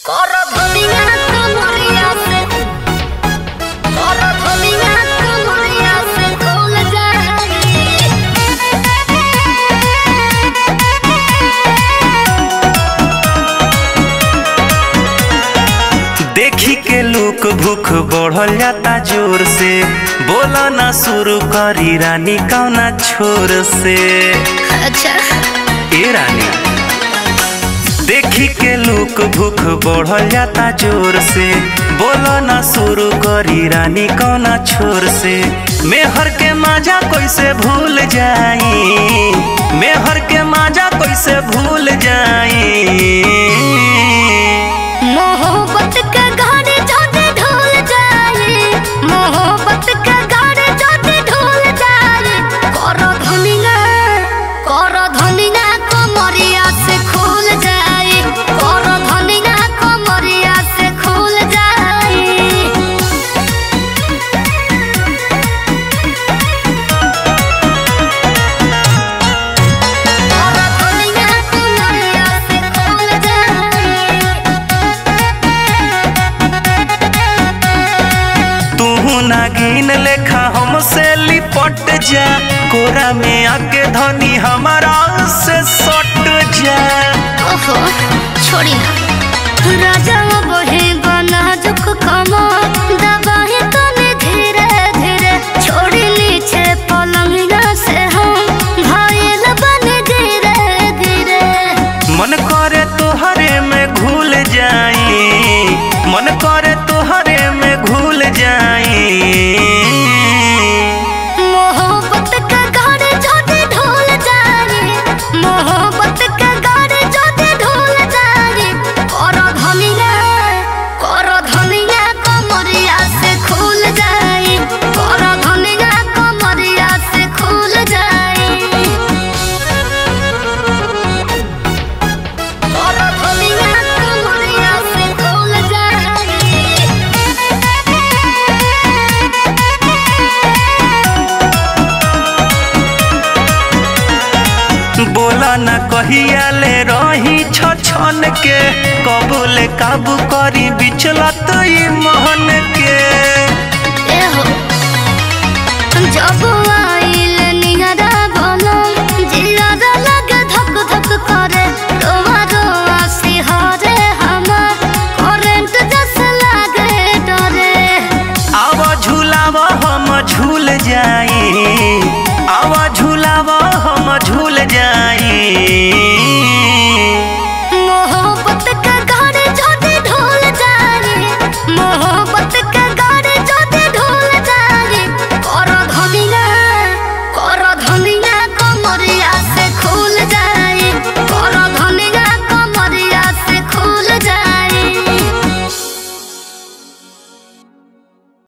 देखी के लूक भूख बढ़ल जाता जोर से, बोला ना शुरू करी रानी कौना छोर से। अच्छा ए रानी देखी के लूक भूख बढ़ल जाता जोर से, बोला ना शुरू करी रानी कौना छोर से। मेहर के माजा कैसे भूल जाई, मेहर के माजा कैसे भूल जाई। मोहब्बत के गाड़ी जोते ढोल जाए, मोहब्बत के गाड़ी जोते ढोल जाए। करो धनिया कमरिया से खुल जाए, करो धनिया कमरिया से खुल जाए। करो धनिया कमरिया से खुल जाए। तू नागिन लेखा हमसे लिपट जा, कोरा में आके धनी हमारा से सट जा। ओहो छोड़ी ना राजा बहे बना जुक कमा दबाए तने धीरे धीरे। छोड़ी नीचे पलंगिया से हम घायल बने धीरे धीरे। मन करे तोहरे में घुल जाई, मन करे तोहरे में घुल जाई। मोहब्बत के गाड़ी जोते ढोल जाए, मोहब्बत के गाड़ी जोते ढोल जाए। करो धनिया कमरिया से खुल जाए, करो धनिया कमरिया से खुल जाए। करो धनिया कमरिया से खुल जाए। बोला ना कहिया ले रही छछन के, कबूले काबू करी बिचला तई महन के। जब